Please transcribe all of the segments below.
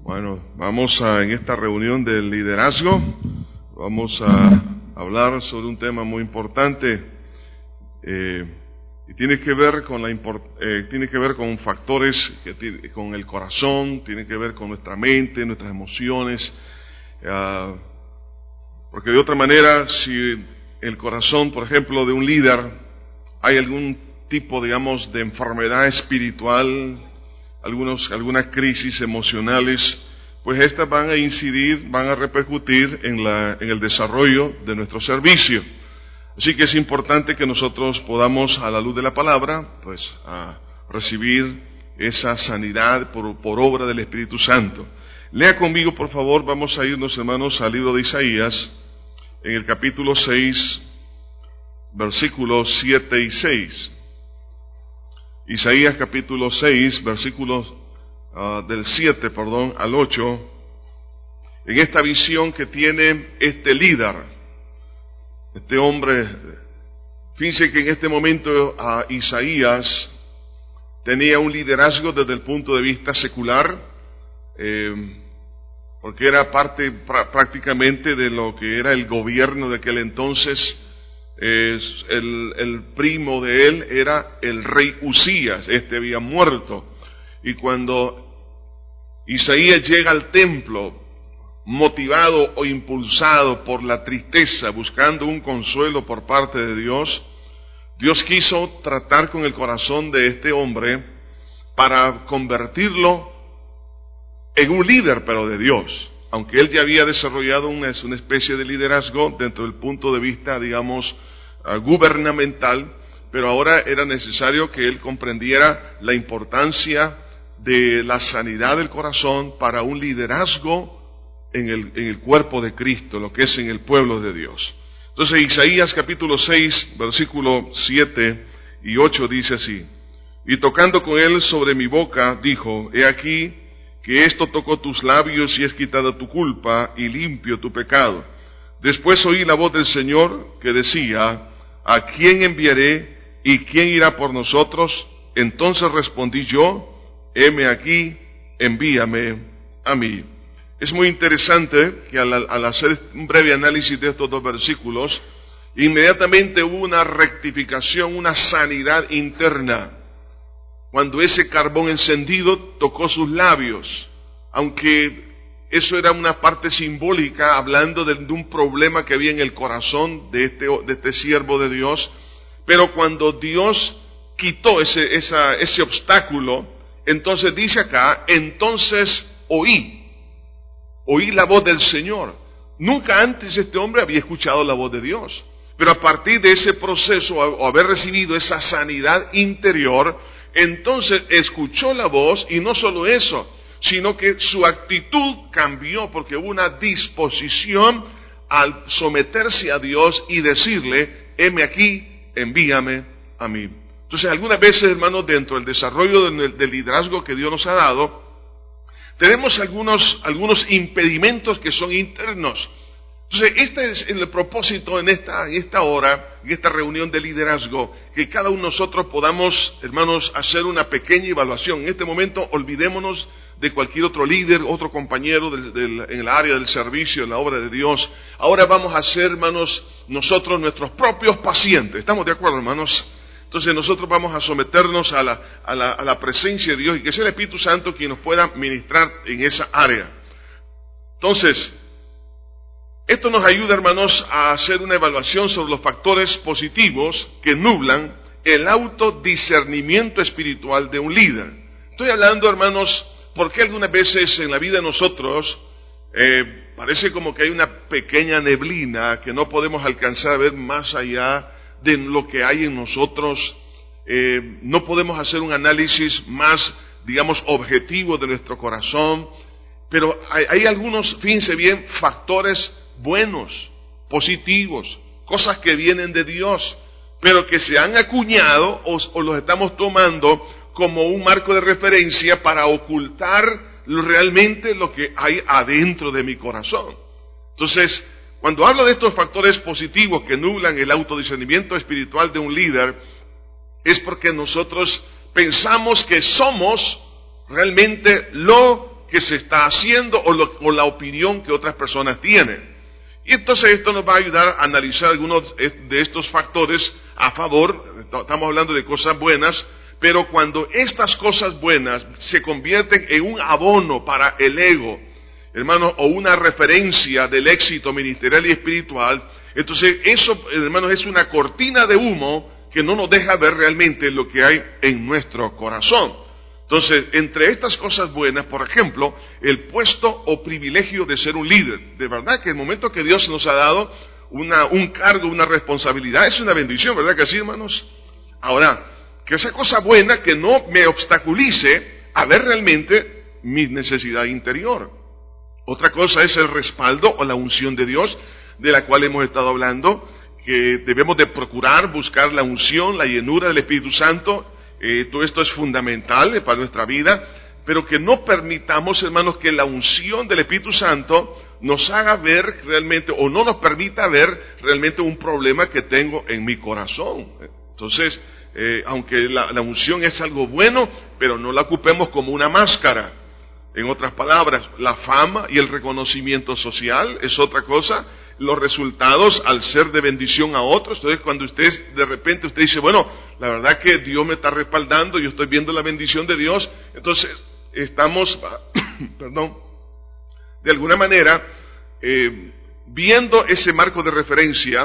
Bueno, en esta reunión del liderazgo, vamos a hablar sobre un tema muy importante y tiene que ver con factores con el corazón, tiene que ver con nuestra mente, nuestras emociones, porque de otra manera, si el corazón, por ejemplo, de un líder, hay algún tipo, digamos, de enfermedad espiritual, algunas crisis emocionales, pues estas van a incidir, van a repercutir en el desarrollo de nuestro servicio. Así que es importante que nosotros podamos, a la luz de la palabra, pues recibir esa sanidad por obra del Espíritu Santo. Lea conmigo, por favor, vamos a irnos, hermanos, al libro de Isaías, en el capítulo 6, versículos 7 y 6. Isaías capítulo 6, versículos del 7, al 8, en esta visión que tiene este líder, este hombre. Fíjense que en este momento Isaías tenía un liderazgo desde el punto de vista secular, porque era parte prácticamente de lo que era el gobierno de aquel entonces. El primo de él era el rey Usías, había muerto, y cuando Isaías llega al templo, motivado o impulsado por la tristeza, buscando un consuelo por parte de Dios, Dios quiso tratar con el corazón de este hombre para convertirlo en un líder, pero de Dios, aunque él ya había desarrollado una especie de liderazgo dentro del punto de vista, digamos, gubernamental, pero ahora era necesario que él comprendiera la importancia de la sanidad del corazón para un liderazgo en el cuerpo de Cristo, lo que es en el pueblo de Dios. Entonces Isaías capítulo 6, versículo 7 y 8 dice así: y tocando con él sobre mi boca, dijo: he aquí que esto tocó tus labios y es quitada tu culpa y limpio tu pecado. Después oí la voz del Señor que decía: ¿a quién enviaré y quién irá por nosotros? Entonces respondí yo: heme aquí, envíame a mí. Es muy interesante que al hacer un breve análisis de estos dos versículos, inmediatamente hubo una rectificación, una sanidad interna, cuando ese carbón encendido tocó sus labios, aunque eso era una parte simbólica, hablando de un problema que había en el corazón de este siervo de Dios. Pero cuando Dios quitó ese obstáculo, entonces dice acá: entonces oí la voz del Señor. Nunca antes este hombre había escuchado la voz de Dios, pero a partir de ese proceso, o haber recibido esa sanidad interior, entonces escuchó la voz, y no solo eso, sino que su actitud cambió, porque hubo una disposición al someterse a Dios y decirle: heme aquí, envíame a mí. Entonces, algunas veces, hermanos, dentro del desarrollo del liderazgo que Dios nos ha dado, tenemos algunos impedimentos que son internos. Entonces, este es el propósito en esta hora, en esta reunión de liderazgo, que cada uno de nosotros podamos, hermanos, hacer una pequeña evaluación. En este momento, olvidémonos de cualquier otro líder, otro compañero en el área del servicio, en la obra de Dios. Ahora vamos a ser, hermanos, nosotros nuestros propios pacientes. ¿Estamos de acuerdo, hermanos? Entonces nosotros vamos a someternos a la presencia de Dios, y que sea el Espíritu Santo quien nos pueda ministrar en esa área. Entonces, esto nos ayuda, hermanos, a hacer una evaluación sobre los factores positivos que nublan el autodiscernimiento espiritual de un líder. Estoy hablando, hermanos, porque algunas veces en la vida de nosotros parece como que hay una pequeña neblina que no podemos alcanzar a ver más allá de lo que hay en nosotros. No podemos hacer un análisis más, digamos, objetivo de nuestro corazón, pero hay algunos, fíjense bien, factores buenos, positivos, cosas que vienen de Dios, pero que se han acuñado o los estamos tomando como un marco de referencia para ocultar realmente lo que hay adentro de mi corazón. Entonces, cuando hablo de estos factores positivos que nublan el autodiscernimiento espiritual de un líder, es porque nosotros pensamos que somos realmente lo que se está haciendo o la opinión que otras personas tienen. Y entonces esto nos va a ayudar a analizar algunos de estos factores a favor. Estamos hablando de cosas buenas, pero cuando estas cosas buenas se convierten en un abono para el ego, hermanos, o una referencia del éxito ministerial y espiritual, entonces eso, hermanos, es una cortina de humo que no nos deja ver realmente lo que hay en nuestro corazón. Entonces, entre estas cosas buenas, por ejemplo, el puesto o privilegio de ser un líder. De verdad que el momento que Dios nos ha dado un cargo, una responsabilidad, es una bendición, ¿verdad que sí, hermanos? Ahora, que esa cosa buena que no me obstaculice a ver realmente mi necesidad interior. Otra cosa es el respaldo o la unción de Dios, de la cual hemos estado hablando, que debemos de procurar, buscar la unción, la llenura del Espíritu Santo. Todo esto es fundamental para nuestra vida, pero que no permitamos, hermanos, que la unción del Espíritu Santo nos haga ver realmente, o no nos permita ver realmente un problema que tengo en mi corazón. Entonces, aunque la unción es algo bueno, pero no la ocupemos como una máscara. En otras palabras, la fama y el reconocimiento social es otra cosa. Los resultados al ser de bendición a otros. Entonces, cuando de repente usted dice, bueno, la verdad que Dios me está respaldando, yo estoy viendo la bendición de Dios, entonces estamos, perdón, de alguna manera, viendo ese marco de referencia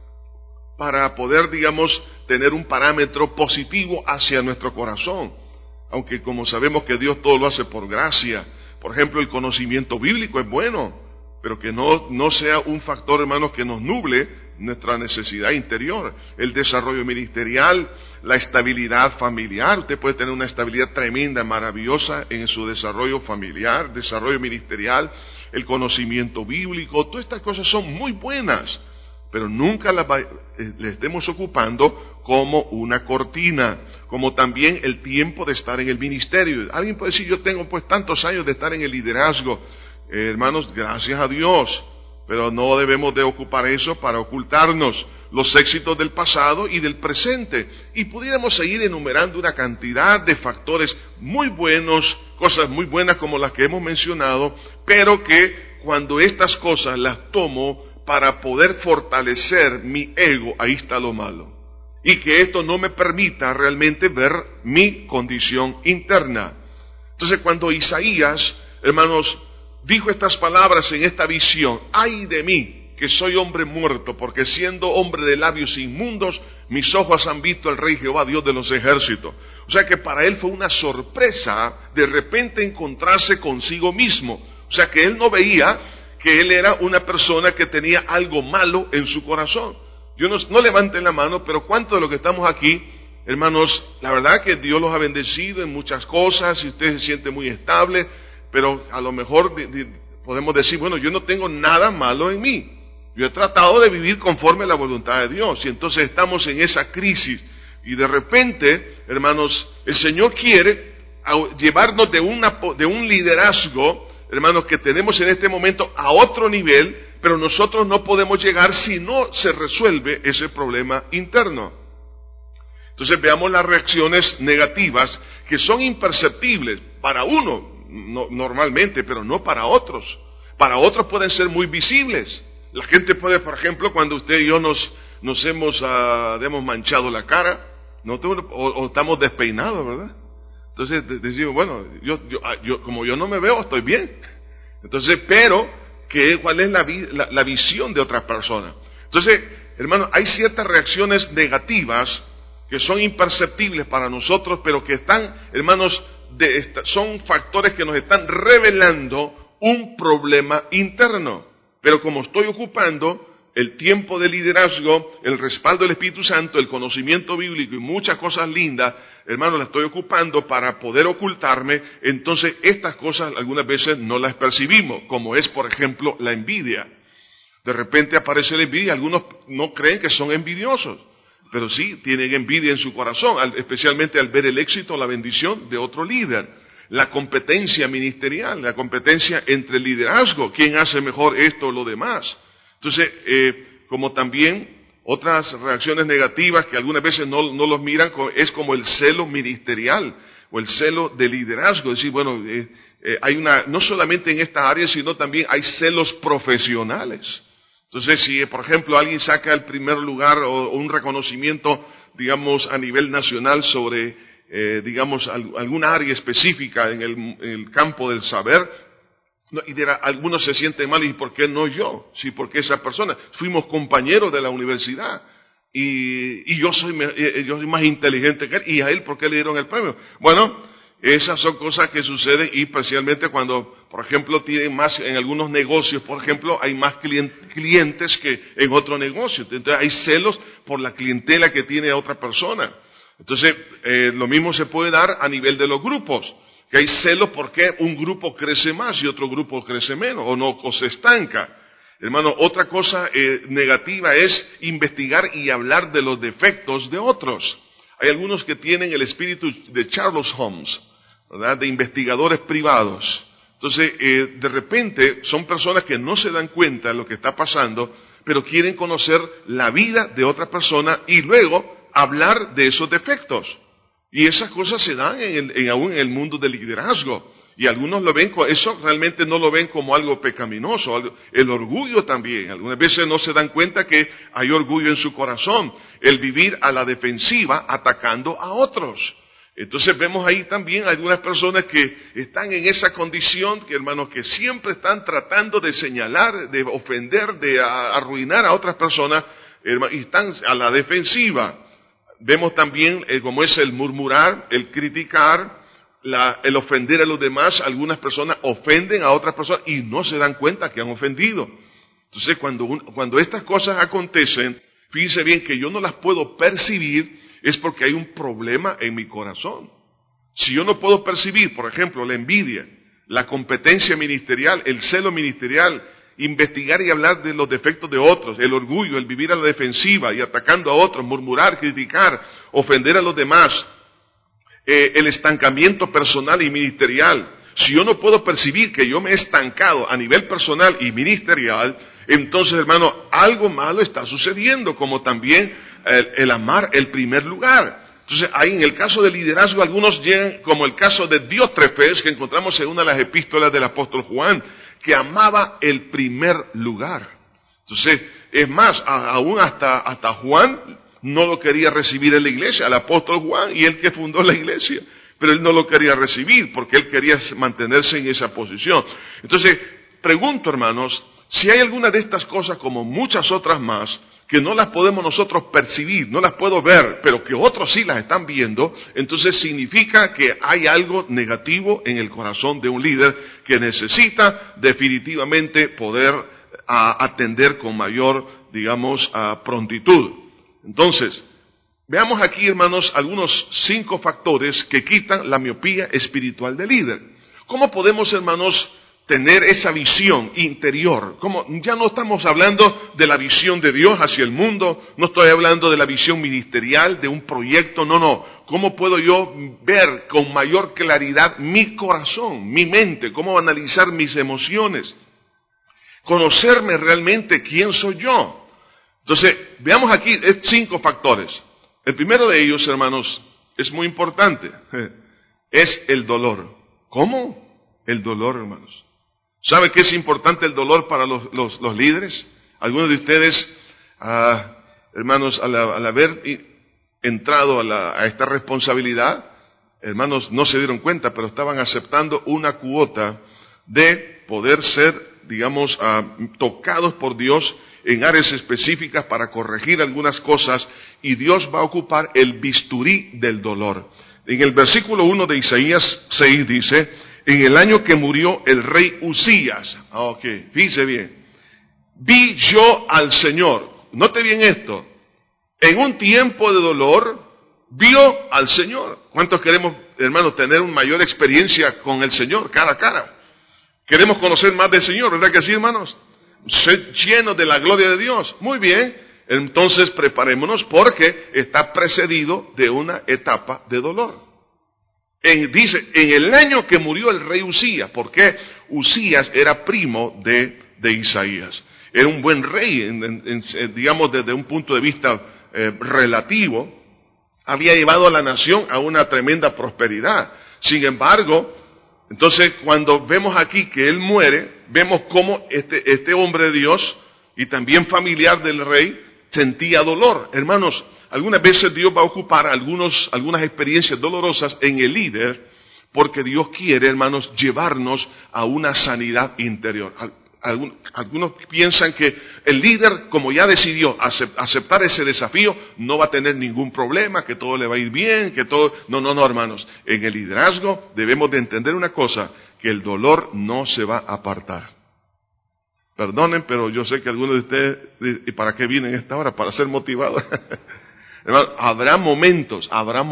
para poder, digamos, tener un parámetro positivo hacia nuestro corazón. Aunque como sabemos que Dios todo lo hace por gracia. Por ejemplo, el conocimiento bíblico es bueno, pero que no sea un factor, hermanos, que nos nuble nuestra necesidad interior. El desarrollo ministerial, la estabilidad familiar. Usted puede tener una estabilidad tremenda, maravillosa en su desarrollo familiar, desarrollo ministerial, el conocimiento bíblico. Todas estas cosas son muy buenas, pero nunca las estemos ocupando como una cortina, como también el tiempo de estar en el ministerio. Alguien puede decir, yo tengo pues tantos años de estar en el liderazgo. Hermanos, gracias a Dios, pero no debemos de ocupar eso para ocultarnos los éxitos del pasado y del presente. Y pudiéramos seguir enumerando una cantidad de factores muy buenos, cosas muy buenas como las que hemos mencionado, pero que cuando estas cosas las tomo para poder fortalecer mi ego, ahí está lo malo. Y que esto no me permita realmente ver mi condición interna. Entonces, cuando Isaías, hermanos, dijo estas palabras en esta visión, ay de mí, que soy hombre muerto, porque siendo hombre de labios inmundos, mis ojos han visto al Rey Jehová, Dios de los ejércitos. O sea que para él fue una sorpresa de repente encontrarse consigo mismo. O sea que él no veía que él era una persona que tenía algo malo en su corazón. Yo no levanten la mano, pero ¿cuántos de los que estamos aquí, hermanos, la verdad que Dios los ha bendecido en muchas cosas y usted se siente muy estable, pero a lo mejor podemos decir, bueno, yo no tengo nada malo en mí. Yo he tratado de vivir conforme a la voluntad de Dios y entonces estamos en esa crisis y de repente, hermanos, el Señor quiere llevarnos de un liderazgo, hermanos, que tenemos en este momento a otro nivel, pero nosotros no podemos llegar si no se resuelve ese problema interno. Entonces veamos las reacciones negativas que son imperceptibles para uno, normalmente, pero no para otros. Para otros pueden ser muy visibles. La gente puede, por ejemplo, cuando usted y yo nos hemos manchado la cara, o estamos despeinados, ¿verdad? Entonces decimos, bueno, yo como yo no me veo, estoy bien. Entonces, pero ¿cuál es la visión de otras personas? Entonces, hermanos, hay ciertas reacciones negativas que son imperceptibles para nosotros, pero que están, hermanos, son factores que nos están revelando un problema interno. Pero como estoy ocupando el tiempo de liderazgo, el respaldo del Espíritu Santo, el conocimiento bíblico y muchas cosas lindas, hermanos, las estoy ocupando para poder ocultarme, entonces estas cosas algunas veces no las percibimos, como es, por ejemplo, la envidia. De repente aparece la envidia, algunos no creen que son envidiosos, pero sí tienen envidia en su corazón, especialmente al ver el éxito o la bendición de otro líder. La competencia ministerial, la competencia entre el liderazgo, quién hace mejor esto o lo demás. Entonces, como también otras reacciones negativas que algunas veces no los miran, es como el celo ministerial o el celo de liderazgo. Decir, bueno, no solamente en esta área, sino también hay celos profesionales. Entonces, si por ejemplo alguien saca el primer lugar o un reconocimiento, digamos, a nivel nacional sobre, digamos, alguna área específica en el campo del saber, y dirá, algunos se sienten mal, ¿y por qué no yo? Sí, porque esa persona, fuimos compañeros de la universidad, y yo soy más inteligente que él, y a él, ¿por qué le dieron el premio? Bueno, esas son cosas que suceden, y especialmente cuando, por ejemplo, tienen más, en algunos negocios, por ejemplo, hay más clientes que en otro negocio. Entonces hay celos por la clientela que tiene otra persona. Entonces, lo mismo se puede dar a nivel de los grupos, que hay celos porque un grupo crece más y otro grupo crece menos, o se estanca. Hermano, otra cosa negativa es investigar y hablar de los defectos de otros. Hay algunos que tienen el espíritu de Sherlock Holmes, ¿verdad?, de investigadores privados. Entonces, de repente, son personas que no se dan cuenta de lo que está pasando, pero quieren conocer la vida de otra persona y luego hablar de esos defectos. Y esas cosas se dan aún en el mundo del liderazgo. Y algunos lo ven, eso realmente no lo ven como algo pecaminoso. El orgullo también. Algunas veces no se dan cuenta que hay orgullo en su corazón. El vivir a la defensiva atacando a otros. Entonces vemos ahí también algunas personas que están en esa condición, que hermanos, que siempre están tratando de señalar, de ofender, de arruinar a otras personas, y están a la defensiva. Vemos también como es el murmurar, el criticar, el ofender a los demás. Algunas personas ofenden a otras personas y no se dan cuenta que han ofendido. Entonces cuando estas cosas acontecen, fíjense bien que yo no las puedo percibir, es porque hay un problema en mi corazón. Si yo no puedo percibir, por ejemplo, la envidia, la competencia ministerial, el celo ministerial, investigar y hablar de los defectos de otros, el orgullo, el vivir a la defensiva y atacando a otros, murmurar, criticar, ofender a los demás, el estancamiento personal y ministerial. Si yo no puedo percibir que yo me he estancado a nivel personal y ministerial, entonces, hermano, algo malo está sucediendo, como también el amar el primer lugar. Entonces, ahí en el caso del liderazgo, algunos llegan, como el caso de Diótrefes, que encontramos en una de las epístolas del apóstol Juan, que amaba el primer lugar. Entonces, es más, aún hasta Juan no lo quería recibir en la iglesia, al apóstol Juan, y él que fundó la iglesia, pero él no lo quería recibir, porque él quería mantenerse en esa posición. Entonces, pregunto, hermanos, si hay alguna de estas cosas, como muchas otras más, que no las podemos nosotros percibir, no las puedo ver, pero que otros sí las están viendo, entonces significa que hay algo negativo en el corazón de un líder que necesita definitivamente poder atender con mayor, digamos, prontitud. Entonces, veamos aquí, hermanos, algunos 5 factores que quitan la miopía espiritual del líder. ¿Cómo podemos, hermanos, tener esa visión interior? Como ya no estamos hablando de la visión de Dios hacia el mundo, no estoy hablando de la visión ministerial, de un proyecto, no. ¿Cómo puedo yo ver con mayor claridad mi corazón, mi mente? ¿Cómo analizar mis emociones? Conocerme realmente quién soy yo. Entonces, veamos aquí 5 factores. El primero de ellos, hermanos, es muy importante. Es el dolor. ¿Cómo? El dolor, hermanos. ¿Sabe qué es importante el dolor para los líderes? Algunos de ustedes, hermanos, al haber entrado a esta responsabilidad, hermanos, no se dieron cuenta, pero estaban aceptando una cuota de poder ser, digamos, tocados por Dios en áreas específicas para corregir algunas cosas, y Dios va a ocupar el bisturí del dolor. En el versículo 1 de Isaías 6 dice: en el año que murió el rey Usías, fíjese bien, vi yo al Señor. Note bien esto, en un tiempo de dolor, vio al Señor. ¿Cuántos queremos, hermanos, tener una mayor experiencia con el Señor, cara a cara? Queremos conocer más del Señor, ¿verdad que sí, hermanos? Ser llenos de la gloria de Dios. Muy bien, entonces preparémonos, porque está precedido de una etapa de dolor. Dice, en el año que murió el rey Usías, porque Usías era primo de Isaías. Era un buen rey, digamos, desde un punto de vista relativo. Había llevado a la nación a una tremenda prosperidad. Sin embargo, Entonces, cuando vemos aquí que él muere, vemos cómo este hombre de Dios y también familiar del rey sentía dolor. Hermanos, algunas veces Dios va a ocupar algunas experiencias dolorosas en el líder, porque Dios quiere, hermanos, llevarnos a una sanidad interior. Algunos piensan que el líder, como ya decidió aceptar ese desafío, no va a tener ningún problema, que todo le va a ir bien, que todo... No, hermanos. En el liderazgo debemos de entender una cosa, que el dolor no se va a apartar. Perdonen, pero yo sé que algunos de ustedes, ¿y para qué vienen a esta hora? Para ser motivados. Hermanos, habrá momentos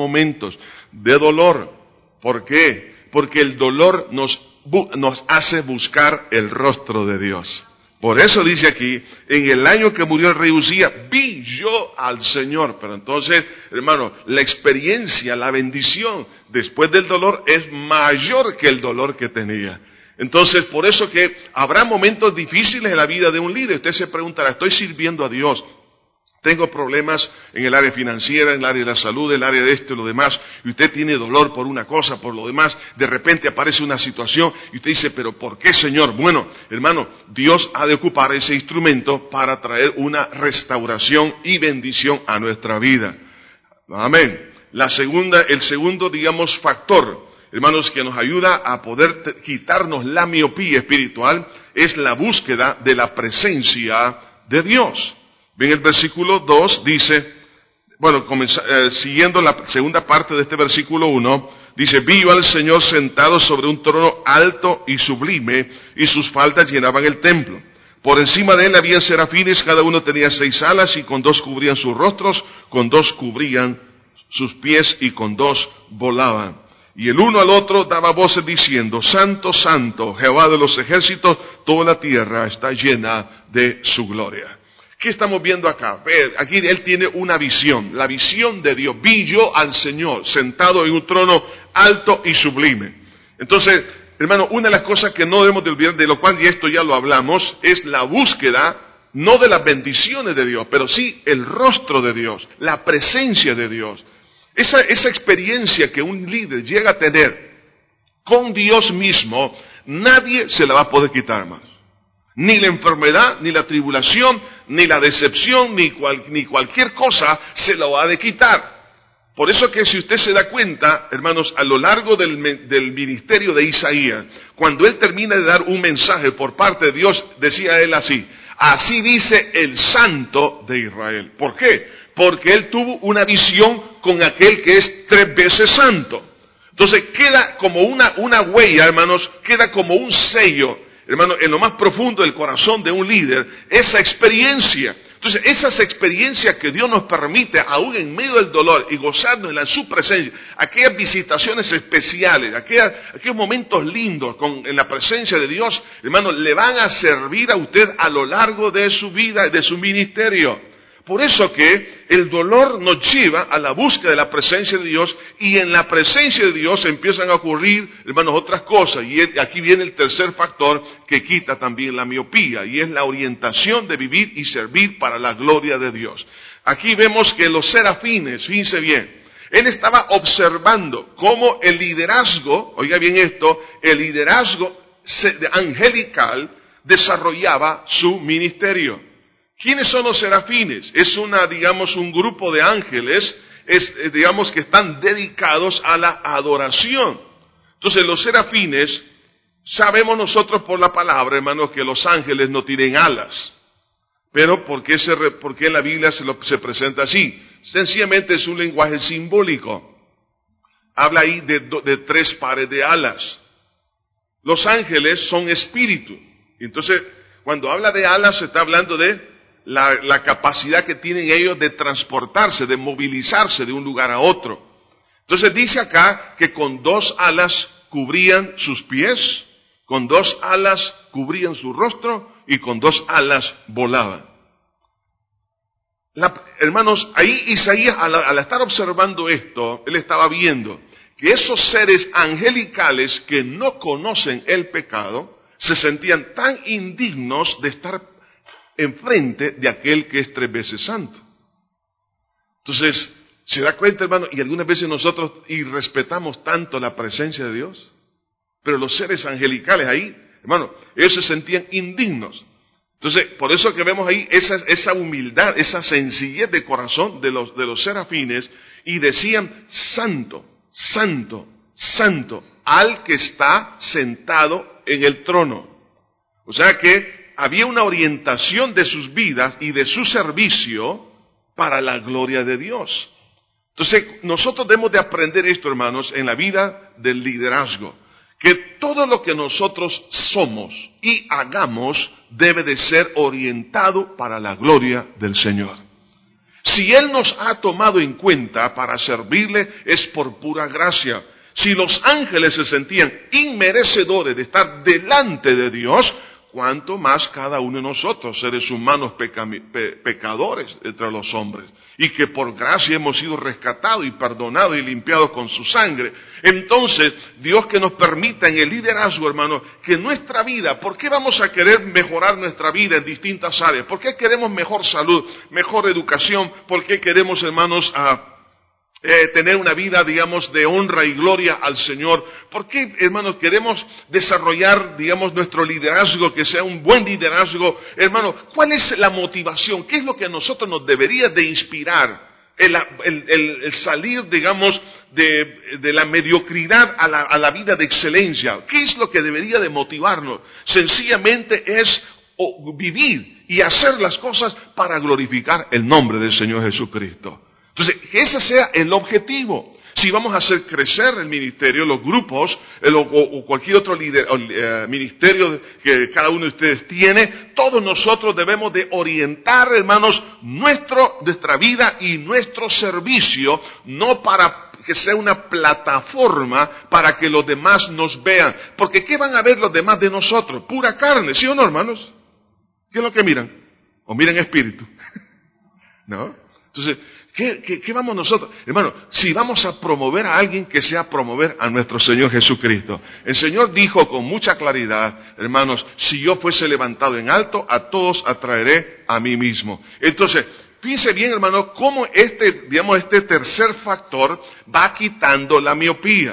de dolor. ¿Por qué? Porque el dolor nos hace buscar el rostro de Dios. Por eso dice aquí, en el año que murió el rey Uzías, vi yo al Señor. Pero entonces, hermano, la experiencia, la bendición después del dolor es mayor que el dolor que tenía. Entonces, por eso que habrá momentos difíciles en la vida de un líder. Usted se preguntará, ¿estoy sirviendo a Dios? Tengo problemas en el área financiera, en el área de la salud, en el área de esto y lo demás, y usted tiene dolor por una cosa, por lo demás, de repente aparece una situación, y usted dice, ¿pero por qué, Señor? Bueno, hermano, Dios ha de ocupar ese instrumento para traer una restauración y bendición a nuestra vida. Amén. El segundo, digamos, factor, hermanos, que nos ayuda a poder quitarnos la miopía espiritual, es la búsqueda de la presencia de Dios. Bien, el versículo 2 dice, siguiendo la segunda parte de este versículo 1, dice, vi yo al Señor sentado sobre un trono alto y sublime, y sus faldas llenaban el templo. Por encima de él había serafines, cada uno tenía 6 alas, y con 2 cubrían sus rostros, con 2 cubrían sus pies, y con 2 volaban. Y el uno al otro daba voces diciendo, Santo, Santo, Jehová de los ejércitos, toda la tierra está llena de su gloria. ¿Qué estamos viendo acá? Aquí él tiene una visión, la visión de Dios. Vi yo al Señor sentado en un trono alto y sublime. Entonces, hermano, una de las cosas que no debemos de olvidar, de lo cual y esto ya lo hablamos, es la búsqueda, no de las bendiciones de Dios, pero sí el rostro de Dios, la presencia de Dios. Esa experiencia que un líder llega a tener con Dios mismo, nadie se la va a poder quitar más. Ni la enfermedad, ni la tribulación, ni la decepción, ni cualquier cosa se lo ha de quitar. Por eso que si usted se da cuenta, hermanos, a lo largo del ministerio de Isaías, cuando él termina de dar un mensaje por parte de Dios, decía él así, así dice el Santo de Israel. ¿Por qué? Porque él tuvo una visión con aquel que es 3 veces santo. Entonces queda como una huella, hermanos, queda como un sello, hermano, en lo más profundo del corazón de un líder, esa experiencia. Entonces, esas experiencias que Dios nos permite, aún en medio del dolor, y gozarnos en su presencia, aquellas visitaciones especiales, aquellos momentos lindos en la presencia de Dios, hermano, le van a servir a usted a lo largo de su vida y de su ministerio. Por eso que el dolor nos lleva a la búsqueda de la presencia de Dios, y en la presencia de Dios empiezan a ocurrir, hermanos, otras cosas. Y aquí viene el tercer factor que quita también la miopía, y es la orientación de vivir y servir para la gloria de Dios. Aquí vemos que los serafines, fíjense bien, él estaba observando cómo el liderazgo, oiga bien esto, el liderazgo angelical desarrollaba su ministerio. ¿Quiénes son los serafines? Es un grupo de ángeles, digamos que están dedicados a la adoración. Entonces los serafines, sabemos nosotros por la palabra, hermanos, que los ángeles no tienen alas. Pero ¿por qué en la Biblia se presenta así? Sencillamente es un lenguaje simbólico. Habla ahí de 3 pares de alas. Los ángeles son espíritu. Entonces, cuando habla de alas, se está hablando de la capacidad que tienen ellos de transportarse, de movilizarse de un lugar a otro. Entonces dice acá que con 2 alas cubrían sus pies, con 2 alas cubrían su rostro, y con 2 alas volaban. Hermanos, ahí Isaías, al estar observando esto, él estaba viendo que esos seres angelicales que no conocen el pecado, se sentían tan indignos de estar enfrente de aquel que es 3 veces santo. Entonces, ¿se da cuenta, hermano? Y algunas veces nosotros irrespetamos tanto la presencia de Dios. Pero los seres angelicales ahí, hermano, ellos se sentían indignos. Entonces, por eso que vemos ahí esa humildad, esa sencillez de corazón de los serafines, y decían, santo, santo, santo, al que está sentado en el trono. O sea que había una orientación de sus vidas y de su servicio para la gloria de Dios. Entonces, nosotros debemos de aprender esto, hermanos, en la vida del liderazgo, que todo lo que nosotros somos y hagamos debe de ser orientado para la gloria del Señor. Si Él nos ha tomado en cuenta para servirle, es por pura gracia. Si los ángeles se sentían inmerecedores de estar delante de Dios, cuánto más cada uno de nosotros, seres humanos pecadores entre los hombres, y que por gracia hemos sido rescatados y perdonados y limpiados con su sangre. Entonces, Dios que nos permita en el liderazgo, hermano, que nuestra vida, ¿por qué vamos a querer mejorar nuestra vida en distintas áreas? ¿Por qué queremos mejor salud, mejor educación? ¿Por qué queremos, hermanos, tener una vida, digamos, de honra y gloria al Señor? ¿Por qué, hermanos, queremos desarrollar, digamos, nuestro liderazgo, que sea un buen liderazgo? Hermano, ¿cuál es la motivación? ¿Qué es lo que a nosotros nos debería de inspirar? El salir, digamos, de la mediocridad a la vida de excelencia. ¿Qué es lo que debería de motivarnos? Sencillamente es vivir y hacer las cosas para glorificar el nombre del Señor Jesucristo. Entonces, que ese sea el objetivo. Si vamos a hacer crecer el ministerio, los grupos, o cualquier otro ministerio que cada uno de ustedes tiene, todos nosotros debemos de orientar, hermanos, nuestra vida y nuestro servicio, no para que sea una plataforma para que los demás nos vean. Porque ¿qué van a ver los demás de nosotros? Pura carne, ¿sí o no, hermanos? ¿Qué es lo que miran? ¿O miran espíritu? ¿No? Entonces, ¿qué vamos nosotros? Hermano, si vamos a promover a alguien, que sea promover a nuestro Señor Jesucristo. El Señor dijo con mucha claridad, hermanos, si yo fuese levantado en alto, a todos atraeré a mí mismo. Entonces, fíjense bien, hermano, cómo este tercer factor va quitando la miopía.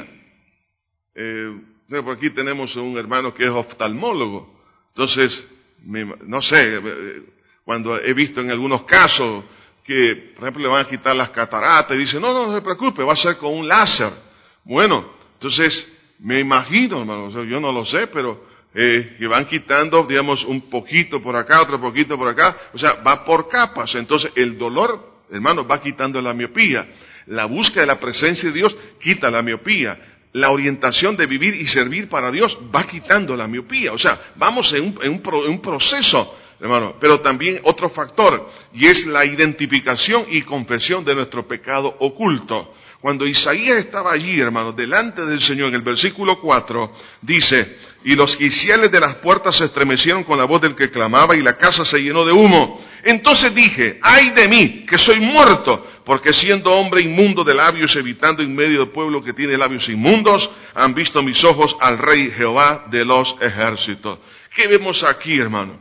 Por aquí tenemos un hermano que es oftalmólogo. Entonces, no sé, cuando he visto en algunos casos que, por ejemplo, le van a quitar las cataratas y dicen, no se preocupe, va a ser con un láser. Bueno, entonces, me imagino, hermano, o sea, yo no lo sé, pero que van quitando, digamos, un poquito por acá, otro poquito por acá, o sea, va por capas. Entonces, el dolor, hermano, va quitando la miopía. La búsqueda de la presencia de Dios quita la miopía. La orientación de vivir y servir para Dios va quitando la miopía. O sea, vamos en un proceso, hermano, pero también otro factor, y es la identificación y confesión de nuestro pecado oculto. Cuando Isaías estaba allí, hermano, delante del Señor, en el versículo 4, dice, y los quiciales de las puertas se estremecieron con la voz del que clamaba, y la casa se llenó de humo. Entonces dije, ay de mí, que soy muerto, porque siendo hombre inmundo de labios, habitando en medio del pueblo que tiene labios inmundos, han visto mis ojos al Rey Jehová de los ejércitos. ¿Qué vemos aquí, hermano?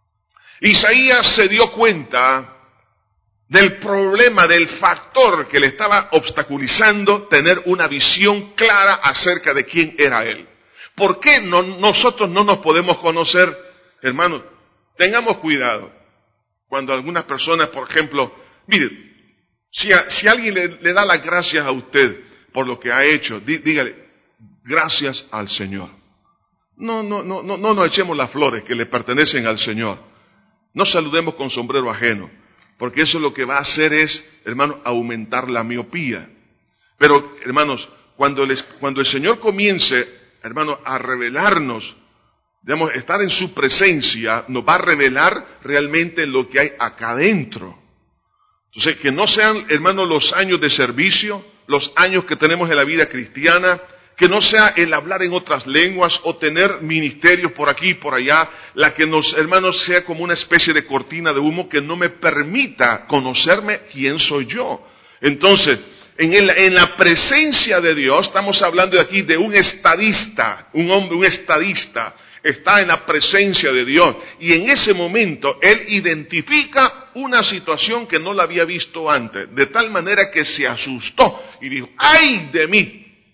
Isaías se dio cuenta del problema, del factor que le estaba obstaculizando tener una visión clara acerca de quién era él. ¿Por qué nosotros no nos podemos conocer? Hermano, tengamos cuidado. Cuando algunas personas, por ejemplo, mire, si alguien le da las gracias a usted por lo que ha hecho, dígale, gracias al Señor. No nos echemos las flores que le pertenecen al Señor. No saludemos con sombrero ajeno, porque eso lo que va a hacer es, hermano, aumentar la miopía. Pero, hermanos, cuando el Señor comience, hermano, a revelarnos, digamos, estar en su presencia, nos va a revelar realmente lo que hay acá adentro. Entonces, que no sean, hermano, los años de servicio, los años que tenemos en la vida cristiana, que no sea el hablar en otras lenguas o tener ministerios por aquí y por allá, la que nos, hermanos, sea como una especie de cortina de humo que no me permita conocerme quién soy yo. Entonces, en la presencia de Dios, estamos hablando de aquí de un estadista, un estadista, está en la presencia de Dios, y en ese momento él identifica una situación que no la había visto antes, de tal manera que se asustó y dijo, ¡ay de mí!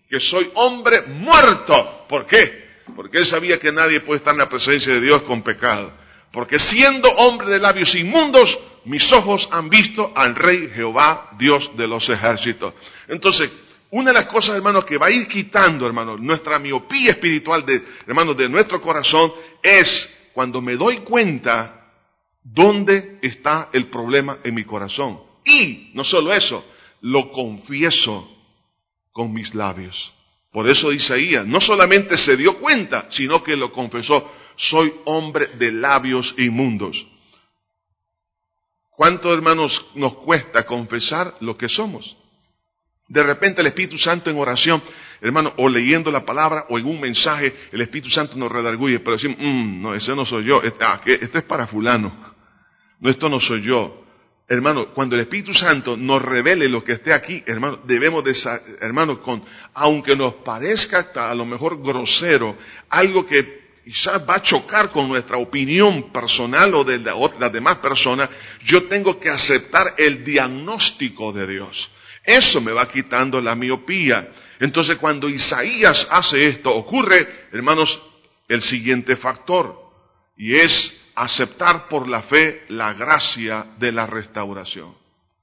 que soy hombre muerto. ¿Por qué? Porque él sabía que nadie puede estar en la presencia de Dios con pecado. Porque siendo hombre de labios inmundos, mis ojos han visto al Rey Jehová, Dios de los ejércitos. Entonces, una de las cosas, hermanos, que va a ir quitando, hermanos, nuestra miopía espiritual, hermanos, de nuestro corazón, es cuando me doy cuenta dónde está el problema en mi corazón. Y, no solo eso, lo confieso con mis labios. Por eso Isaías no solamente se dio cuenta, sino que lo confesó. Soy hombre de labios inmundos. ¿Cuánto, hermanos, nos cuesta confesar lo que somos? De repente el Espíritu Santo en oración, hermano, o leyendo la palabra, o en un mensaje, el Espíritu Santo nos redarguye, pero decimos, no, ese no soy yo, esto es para fulano. No, esto no soy yo. Hermano, cuando el Espíritu Santo nos revele lo que esté aquí, hermano, debemos de, hermano, aunque nos parezca hasta a lo mejor grosero, algo que quizás va a chocar con nuestra opinión personal o de las demás personas, yo tengo que aceptar el diagnóstico de Dios. Eso me va quitando la miopía. Entonces, cuando Isaías hace esto, ocurre, hermanos, el siguiente factor, y es aceptar por la fe la gracia de la restauración.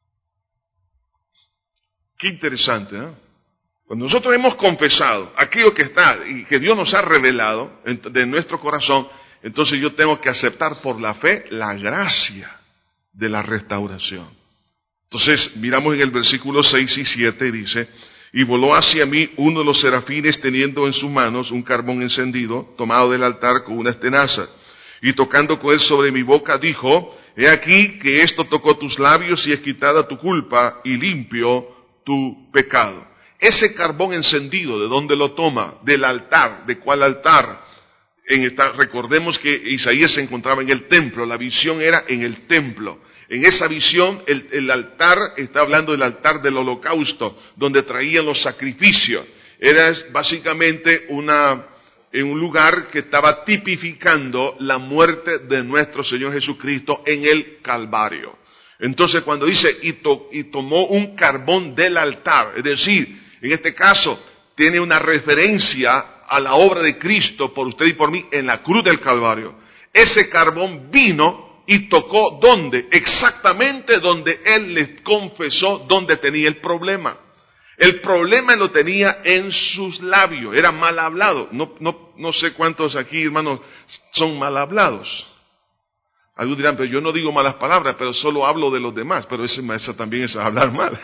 Qué interesante, ¿eh? Cuando nosotros hemos confesado aquello que está y que Dios nos ha revelado de nuestro corazón, entonces yo tengo que aceptar por la fe la gracia de la restauración. Entonces, miramos en el versículo 6 y 7, dice, y voló hacia mí uno de los serafines teniendo en sus manos un carbón encendido, tomado del altar con una tenaza, y tocando con él sobre mi boca, dijo, he aquí que esto tocó tus labios y es quitada tu culpa y limpio tu pecado. Ese carbón encendido, ¿de dónde lo toma? Del altar. ¿De cuál altar? Recordemos que Isaías se encontraba en el templo, la visión era en el templo. En esa visión, el altar, está hablando del altar del holocausto, donde traían los sacrificios. Era básicamente en un lugar que estaba tipificando la muerte de nuestro Señor Jesucristo en el Calvario. Entonces, cuando dice, y tomó un carbón del altar, es decir, en este caso, tiene una referencia a la obra de Cristo por usted y por mí en la cruz del Calvario. Ese carbón vino y tocó ¿dónde? Exactamente donde Él les confesó dónde tenía el problema. El problema lo tenía en sus labios, era mal hablado. No sé cuántos aquí, hermanos, son mal hablados. Algunos dirán, pero yo no digo malas palabras, pero solo hablo de los demás. Pero eso también es hablar mal.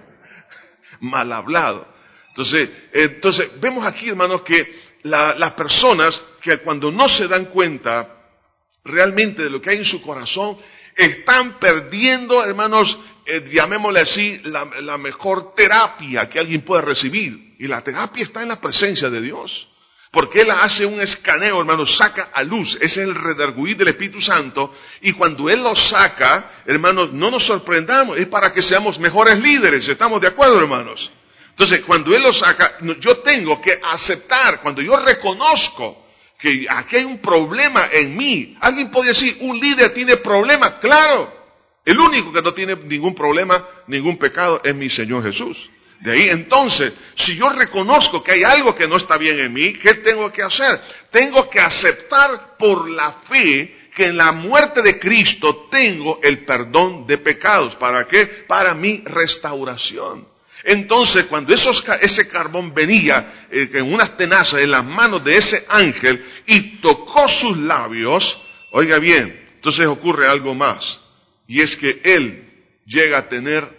Mal hablado. Entonces, vemos aquí, hermanos, que las personas que cuando no se dan cuenta realmente de lo que hay en su corazón, están perdiendo, hermanos, llamémosle así, la mejor terapia que alguien puede recibir. Y la terapia está en la presencia de Dios. Porque Él hace un escaneo, hermanos, saca a luz. Ese es el redarguir del Espíritu Santo. Y cuando Él lo saca, hermanos, no nos sorprendamos. Es para que seamos mejores líderes. ¿Estamos de acuerdo, hermanos? Entonces, cuando Él lo saca, yo tengo que aceptar. Cuando yo reconozco que aquí hay un problema en mí. Alguien puede decir, un líder tiene problemas. Claro. El único que no tiene ningún problema, ningún pecado, es mi Señor Jesús. De ahí, entonces, si yo reconozco que hay algo que no está bien en mí, ¿qué tengo que hacer? Tengo que aceptar por la fe que en la muerte de Cristo tengo el perdón de pecados. ¿Para qué? Para mi restauración. Entonces, cuando ese carbón venía en unas tenazas en las manos de ese ángel y tocó sus labios, oiga bien, entonces ocurre algo más. Y es que él llega a tener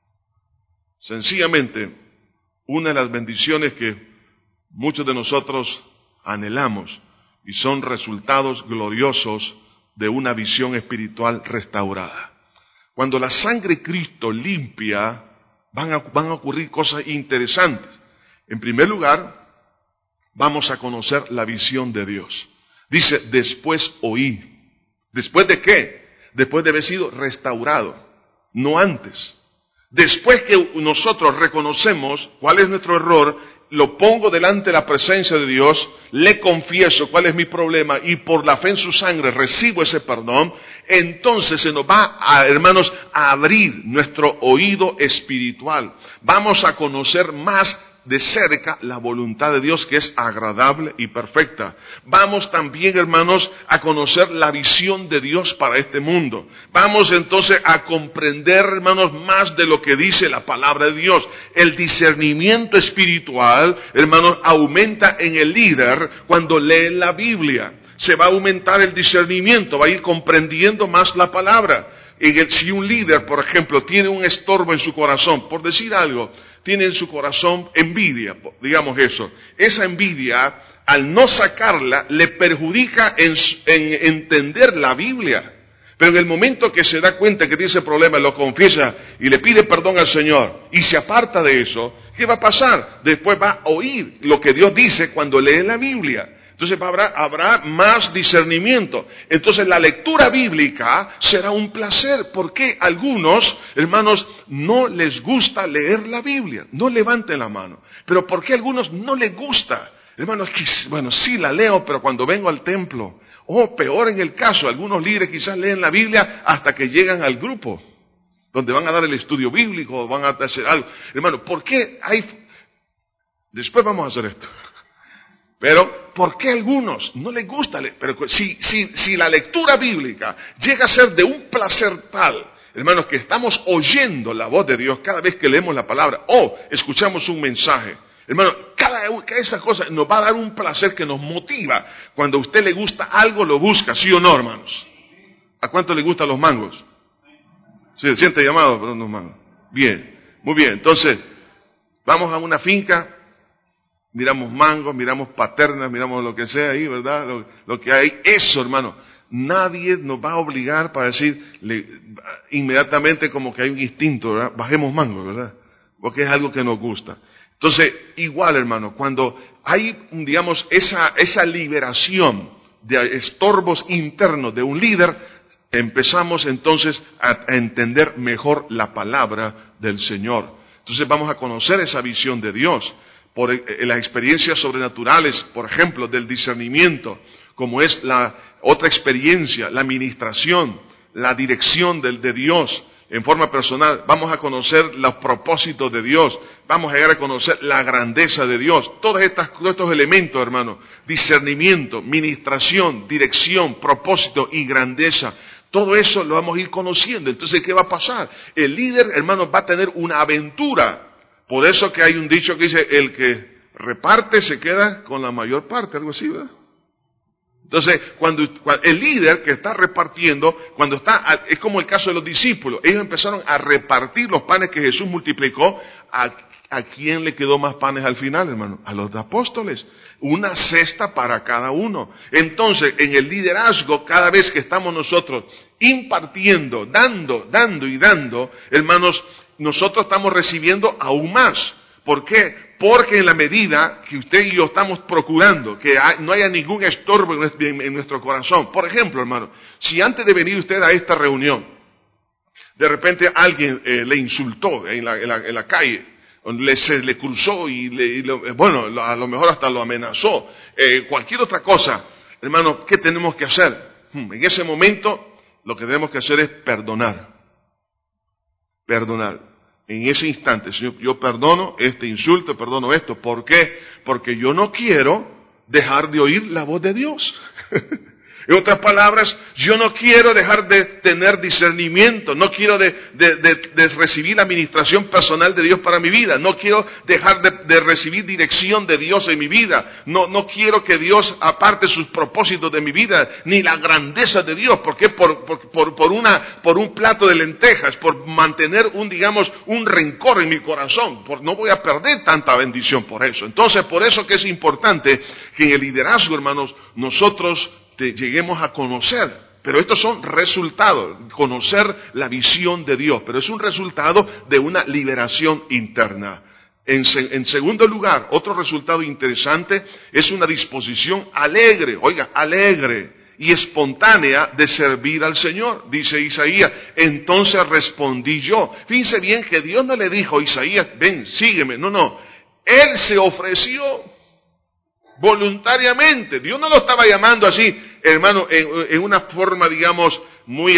sencillamente una de las bendiciones que muchos de nosotros anhelamos y son resultados gloriosos de una visión espiritual restaurada. Cuando la sangre de Cristo limpia, van a ocurrir cosas interesantes. En primer lugar, vamos a conocer la visión de Dios. Dice, después oí. ¿Después de qué? Después de haber sido restaurado, no antes. Después que nosotros reconocemos cuál es nuestro error, lo pongo delante de la presencia de Dios, le confieso cuál es mi problema y por la fe en su sangre recibo ese perdón, entonces se nos va, hermanos, a abrir nuestro oído espiritual. Vamos a conocer más de cerca la voluntad de Dios, que es agradable y perfecta. Vamos también, hermanos, a conocer la visión de Dios para este mundo. Vamos entonces a comprender, hermanos, más de lo que dice la palabra de Dios. El discernimiento espiritual, hermanos, aumenta en el líder cuando lee la Biblia. Se va a aumentar el discernimiento, va a ir comprendiendo más la palabra. Si un líder, por ejemplo, tiene un estorbo en su corazón, por decir algo, tiene en su corazón envidia, digamos eso. Esa envidia, al no sacarla, le perjudica en entender la Biblia. Pero en el momento que se da cuenta que tiene ese problema, lo confiesa y le pide perdón al Señor y se aparta de eso, ¿qué va a pasar? Después va a oír lo que Dios dice cuando lee la Biblia. Entonces habrá más discernimiento. Entonces la lectura bíblica será un placer. Porque a algunos, hermanos, no les gusta leer la Biblia. No levanten la mano. Pero ¿por qué a algunos no les gusta? Hermanos, bueno, sí la leo, pero cuando vengo al templo. O peor en el caso, algunos líderes quizás leen la Biblia hasta que llegan al grupo, donde van a dar el estudio bíblico, o van a hacer algo. Hermano, ¿por qué hay...? Después vamos a hacer esto. Pero, ¿por qué a algunos no les gusta leer? Pero si la lectura bíblica llega a ser de un placer tal, hermanos, que estamos oyendo la voz de Dios cada vez que leemos la palabra, o escuchamos un mensaje, hermano, cada esa cosa nos va a dar un placer que nos motiva. Cuando a usted le gusta algo, lo busca, ¿sí o no, hermanos? ¿A cuánto le gustan los mangos? Sí, se siente llamado por unos mangos. Bien, muy bien. Entonces, vamos a una finca, miramos mangos, miramos paternas, miramos lo que sea ahí, ¿verdad? Lo que hay, eso, hermano. Nadie nos va a obligar para decir inmediatamente como que hay un instinto, ¿verdad? Bajemos mangos, ¿verdad? Porque es algo que nos gusta. Entonces, igual, hermano, cuando hay, digamos, esa liberación de estorbos internos de un líder, empezamos entonces a entender mejor la palabra del Señor. Entonces vamos a conocer esa visión de Dios. Por las experiencias sobrenaturales, por ejemplo, del discernimiento, como es la otra experiencia, la administración, la dirección de Dios en forma personal. Vamos a conocer los propósitos de Dios, vamos a llegar a conocer la grandeza de Dios. Todos estos elementos, hermano, discernimiento, ministración, dirección, propósito y grandeza, todo eso lo vamos a ir conociendo. Entonces, ¿qué va a pasar? El líder, hermano, va a tener una aventura. Por eso que hay un dicho que dice, el que reparte se queda con la mayor parte, algo así, ¿verdad? Entonces, cuando el líder que está repartiendo, es como el caso de los discípulos, ellos empezaron a repartir los panes que Jesús multiplicó. ¿A quién le quedó más panes al final, hermano? A los apóstoles. Una cesta para cada uno. Entonces, en el liderazgo, cada vez que estamos nosotros impartiendo, dando y dando, hermanos, nosotros estamos recibiendo aún más. ¿Por qué? Porque en la medida que usted y yo estamos procurando que no haya ningún estorbo en nuestro corazón. Por ejemplo, hermano, si antes de venir usted a esta reunión, de repente alguien le insultó en la calle, se le cruzó bueno, a lo mejor hasta lo amenazó, cualquier otra cosa, hermano, ¿qué tenemos que hacer? En ese momento, lo que tenemos que hacer es perdonar. En ese instante, Señor, yo perdono este insulto, perdono esto. ¿Por qué? Porque yo no quiero dejar de oír la voz de Dios. En otras palabras, yo no quiero dejar de tener discernimiento, no quiero de recibir la administración personal de Dios para mi vida, no quiero dejar de recibir dirección de Dios en mi vida, no quiero que Dios aparte sus propósitos de mi vida, ni la grandeza de Dios. ¿Por qué? Por un plato de lentejas, por mantener un rencor en mi corazón, no voy a perder tanta bendición por eso. Entonces, por eso que es importante que en el liderazgo, hermanos, nosotros lleguemos a conocer, pero estos son resultados, conocer la visión de Dios, pero es un resultado de una liberación interna. En segundo lugar, otro resultado interesante es una disposición alegre y espontánea de servir al Señor. Dice Isaías, entonces respondí yo. Fíjense bien que Dios no le dijo a Isaías, ven, sígueme, no, Él se ofreció voluntariamente. Dios no lo estaba llamando así, hermano, en una forma, digamos, muy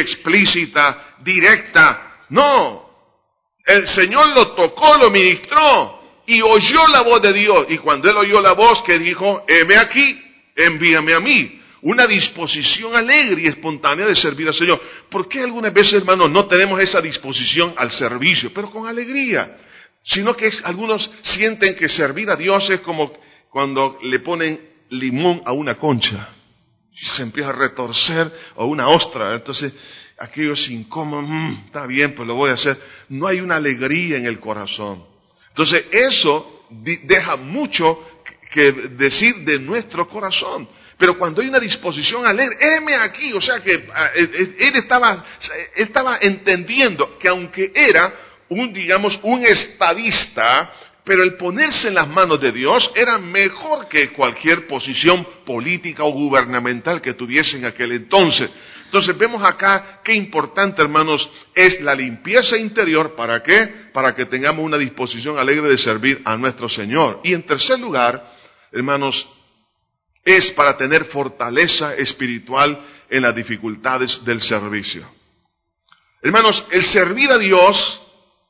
explícita, directa. No, el Señor lo tocó, lo ministró, y oyó la voz de Dios. Y cuando él oyó la voz, que dijo, heme aquí, envíame a mí. Una disposición alegre y espontánea de servir al Señor. ¿Por qué algunas veces, hermanos, no tenemos esa disposición al servicio? Pero con alegría. Sino que algunos sienten que servir a Dios es como cuando le ponen limón a una concha. Y se empieza a retorcer, o una ostra. Entonces, aquello es incómodo. Está bien, pues lo voy a hacer. No hay una alegría en el corazón. Entonces, eso deja mucho que decir de nuestro corazón. Pero cuando hay una disposición alegre, heme aquí, o sea que él estaba entendiendo que aunque era un estadista, pero el ponerse en las manos de Dios era mejor que cualquier posición política o gubernamental que tuviese en aquel entonces. Entonces vemos acá qué importante, hermanos, es la limpieza interior. ¿Para qué? Para que tengamos una disposición alegre de servir a nuestro Señor. Y en tercer lugar, hermanos, es para tener fortaleza espiritual en las dificultades del servicio. Hermanos, el servir a Dios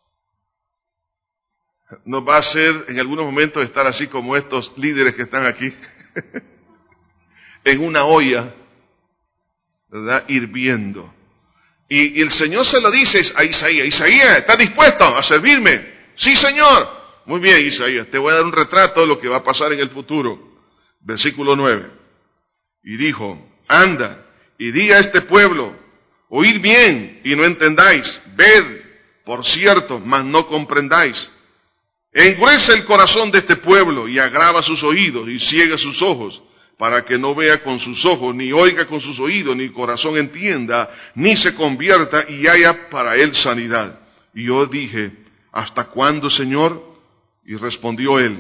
nos va a hacer en algunos momentos estar así como estos líderes que están aquí, en una olla, ¿verdad?, hirviendo. Y el Señor se lo dice a Isaías: Isaías, ¿estás dispuesto a servirme? Sí, Señor. Muy bien, Isaías, te voy a dar un retrato de lo que va a pasar en el futuro. Versículo 9. Y dijo: anda y di a este pueblo, oíd bien y no entendáis, ved, por cierto, mas no comprendáis. Engruesa el corazón de este pueblo y agrava sus oídos y ciega sus ojos, para que no vea con sus ojos, ni oiga con sus oídos, ni corazón entienda, ni se convierta y haya para él sanidad. Y yo dije: ¿hasta cuándo, Señor? Y respondió él: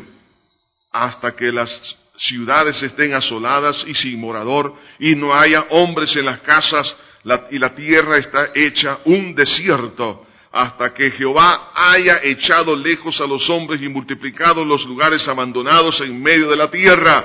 hasta que las ciudades estén asoladas y sin morador, y no haya hombres en las casas, y la tierra está hecha un desierto, hasta que Jehová haya echado lejos a los hombres y multiplicado los lugares abandonados en medio de la tierra,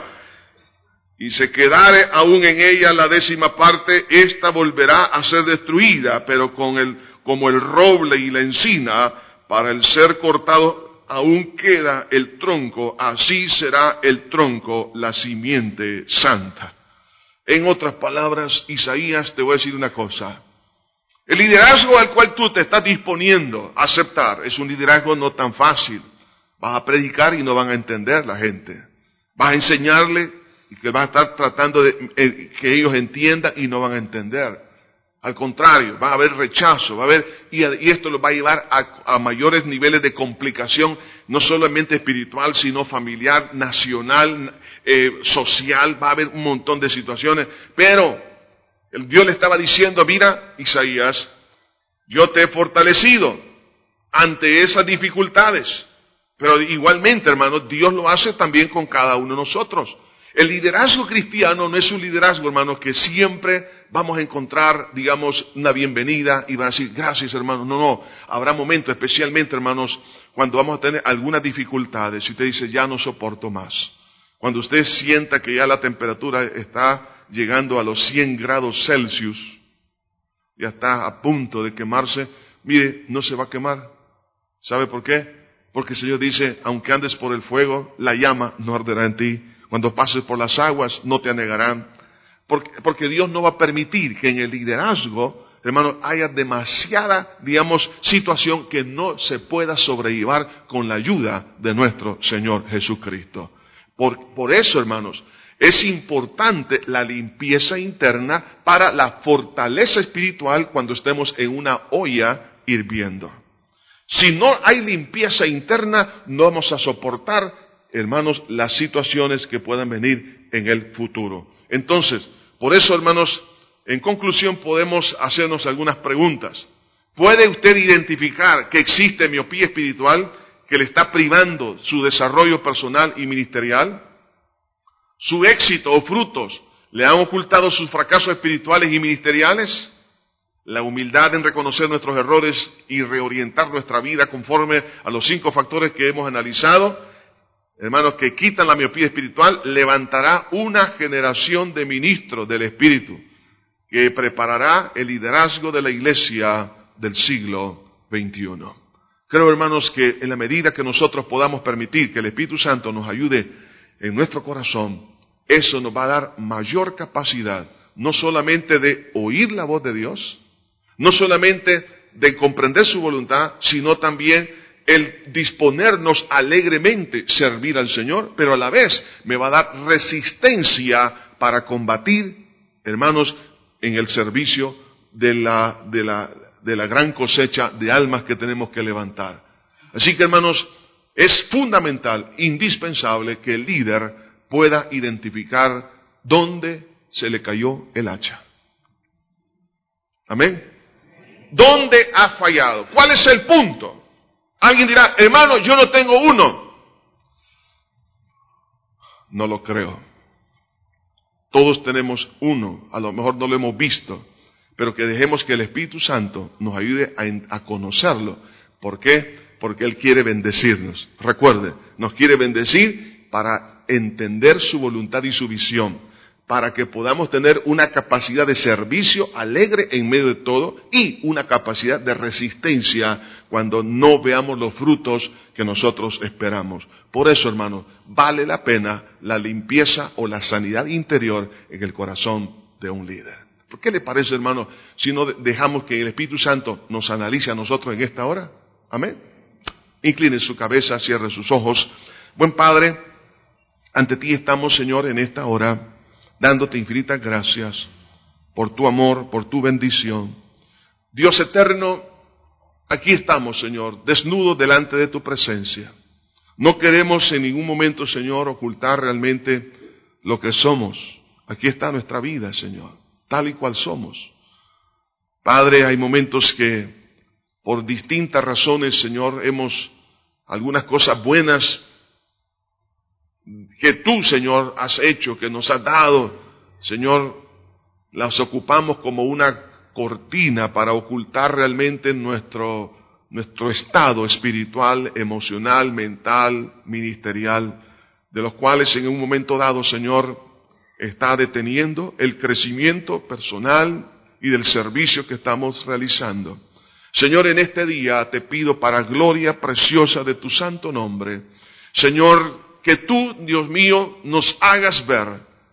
y se quedare aún en ella la 10ª parte, ésta volverá a ser destruida, pero como el roble y la encina, para el ser cortado aún queda el tronco, así será el tronco, la simiente santa. En otras palabras, Isaías, te voy a decir una cosa. El liderazgo al cual tú te estás disponiendo a aceptar es un liderazgo no tan fácil. Vas a predicar y no van a entender la gente. Vas a enseñarle y que vas a estar tratando de que ellos entiendan y no van a entender. Al contrario, va a haber rechazo, va a haber, y esto los va a llevar a mayores niveles de complicación, no solamente espiritual, sino familiar, nacional, social. Va a haber un montón de situaciones, pero Dios le estaba diciendo: mira, Isaías, yo te he fortalecido ante esas dificultades, pero igualmente, hermanos, Dios lo hace también con cada uno de nosotros. El liderazgo cristiano no es un liderazgo, hermanos, que siempre vamos a encontrar, digamos, una bienvenida y van a decir: gracias, hermanos. No. Habrá momentos, especialmente, hermanos, cuando vamos a tener algunas dificultades y usted dice: ya no soporto más. Cuando usted sienta que ya la temperatura está llegando a los 100 grados Celsius, ya está a punto de quemarse, mire, no se va a quemar. ¿Sabe por qué? Porque el Señor dice: aunque andes por el fuego, la llama no arderá en ti. Cuando pases por las aguas, no te anegarán. Porque Dios no va a permitir que en el liderazgo, hermanos, haya demasiada, digamos, situación que no se pueda sobrellevar con la ayuda de nuestro Señor Jesucristo. Por eso, hermanos, es importante la limpieza interna para la fortaleza espiritual cuando estemos en una olla hirviendo. Si no hay limpieza interna, no vamos a soportar, hermanos, las situaciones que puedan venir en el futuro. Entonces, por eso, hermanos, en conclusión podemos hacernos algunas preguntas. ¿Puede usted identificar que existe miopía espiritual que le está privando su desarrollo personal y ministerial? ¿Su éxito o frutos le han ocultado sus fracasos espirituales y ministeriales? La humildad en reconocer nuestros errores y reorientar nuestra vida conforme a los 5 factores que hemos analizado, hermanos, que quitan la miopía espiritual, levantará una generación de ministros del Espíritu que preparará el liderazgo de la iglesia del siglo XXI. Creo, hermanos, que en la medida que nosotros podamos permitir que el Espíritu Santo nos ayude en nuestro corazón, eso nos va a dar mayor capacidad, no solamente de oír la voz de Dios, no solamente de comprender su voluntad, sino también el disponernos alegremente servir al Señor, pero a la vez me va a dar resistencia para combatir, hermanos, en el servicio de la gran cosecha de almas que tenemos que levantar. Así que, hermanos, es fundamental, indispensable que el líder pueda identificar dónde se le cayó el hacha. Amén. ¿Dónde ha fallado? ¿Cuál es el punto? Alguien dirá, hermano, yo no tengo uno. No lo creo. Todos tenemos uno, a lo mejor no lo hemos visto, pero que dejemos que el Espíritu Santo nos ayude a conocerlo. ¿Por qué? Porque Él quiere bendecirnos. Recuerde, nos quiere bendecir para entender su voluntad y su visión, para que podamos tener una capacidad de servicio alegre en medio de todo y una capacidad de resistencia cuando no veamos los frutos que nosotros esperamos. Por eso, hermanos, vale la pena la limpieza o la sanidad interior en el corazón de un líder. ¿Por qué le parece, hermano, si no dejamos que el Espíritu Santo nos analice a nosotros en esta hora? Amén. Incline su cabeza, cierre sus ojos. Buen Padre, ante ti estamos, Señor, en esta hora, dándote infinitas gracias por tu amor, por tu bendición. Dios eterno, aquí estamos, Señor, desnudos delante de tu presencia. No queremos en ningún momento, Señor, ocultar realmente lo que somos. Aquí está nuestra vida, Señor, tal y cual somos. Padre, hay momentos que por distintas razones, Señor, algunas cosas buenas que tú, Señor, has hecho, que nos has dado, Señor, las ocupamos como una cortina para ocultar realmente nuestro estado espiritual, emocional, mental, ministerial, de los cuales en un momento dado, Señor, está deteniendo el crecimiento personal y del servicio que estamos realizando. Señor, en este día te pido para gloria preciosa de tu santo nombre, Señor, que tú, Dios mío, nos hagas ver.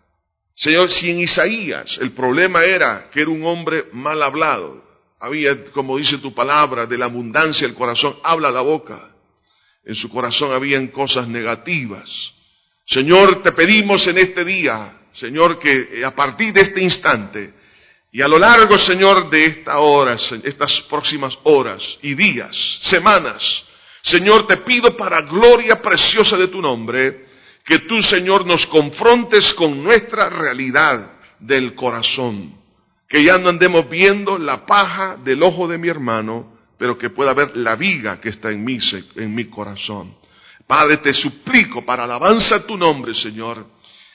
Señor, si en Isaías el problema era que era un hombre mal hablado, había, como dice tu palabra, de la abundancia del corazón, habla la boca. En su corazón habían cosas negativas. Señor, te pedimos en este día, Señor, que a partir de este instante y a lo largo, Señor, de esta hora, estas próximas horas y días, semanas, Señor, te pido para gloria preciosa de tu nombre, que tú, Señor, nos confrontes con nuestra realidad del corazón. Que ya no andemos viendo la paja del ojo de mi hermano, pero que pueda ver la viga que está en mi corazón. Padre, te suplico para alabanza a tu nombre, Señor.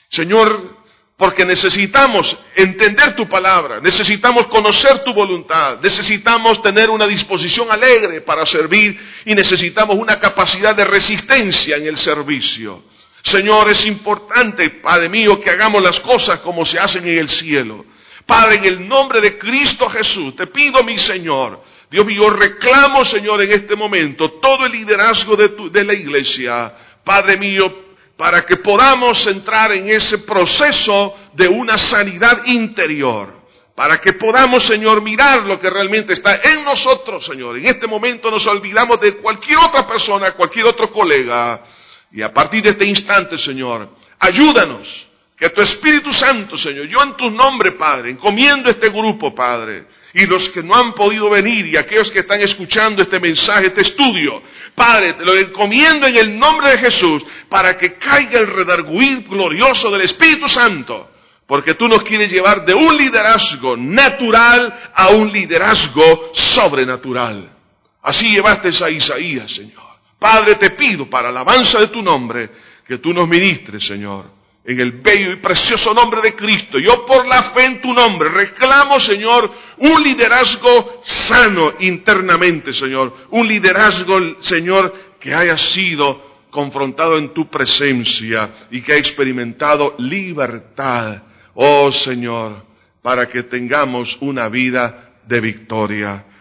Señor, porque necesitamos entender tu palabra, necesitamos conocer tu voluntad, necesitamos tener una disposición alegre para servir y necesitamos una capacidad de resistencia en el servicio. Señor, es importante, Padre mío, que hagamos las cosas como se hacen en el cielo. Padre, en el nombre de Cristo Jesús, te pido, mi Señor, Dios mío, reclamo, Señor, en este momento todo el liderazgo de la iglesia, Padre mío, para que podamos entrar en ese proceso de una sanidad interior, para que podamos, Señor, mirar lo que realmente está en nosotros, Señor. En este momento nos olvidamos de cualquier otra persona, cualquier otro colega, y a partir de este instante, Señor, ayúdanos, que tu Espíritu Santo, Señor, yo en tu nombre, Padre, encomiendo este grupo, Padre, y los que no han podido venir, y aquellos que están escuchando este mensaje, este estudio, Padre, te lo encomiendo en el nombre de Jesús, para que caiga el redarguir glorioso del Espíritu Santo, porque tú nos quieres llevar de un liderazgo natural a un liderazgo sobrenatural. Así llevaste a Isaías, Señor. Padre, te pido para alabanza de tu nombre, que tú nos ministres, Señor, en el bello y precioso nombre de Cristo. Yo por la fe en tu nombre reclamo, Señor, un liderazgo sano internamente, Señor. Un liderazgo, Señor, que haya sido confrontado en tu presencia y que haya experimentado libertad. Oh, Señor, para que tengamos una vida de victoria.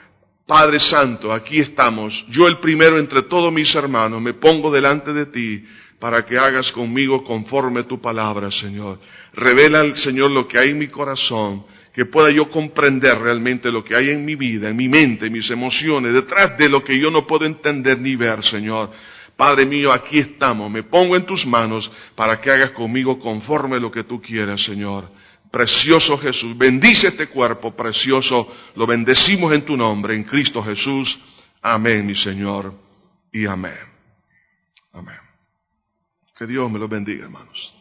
Padre Santo, aquí estamos. Yo el primero entre todos mis hermanos me pongo delante de ti para que hagas conmigo conforme tu palabra, Señor. Revela, Señor, lo que hay en mi corazón, que pueda yo comprender realmente lo que hay en mi vida, en mi mente, en mis emociones, detrás de lo que yo no puedo entender ni ver, Señor. Padre mío, aquí estamos, me pongo en tus manos para que hagas conmigo conforme lo que tú quieras, Señor. Precioso Jesús, bendice este cuerpo precioso, lo bendecimos en tu nombre, en Cristo Jesús. Amén, mi Señor, y amén. Amén. Que Dios me lo bendiga, hermanos.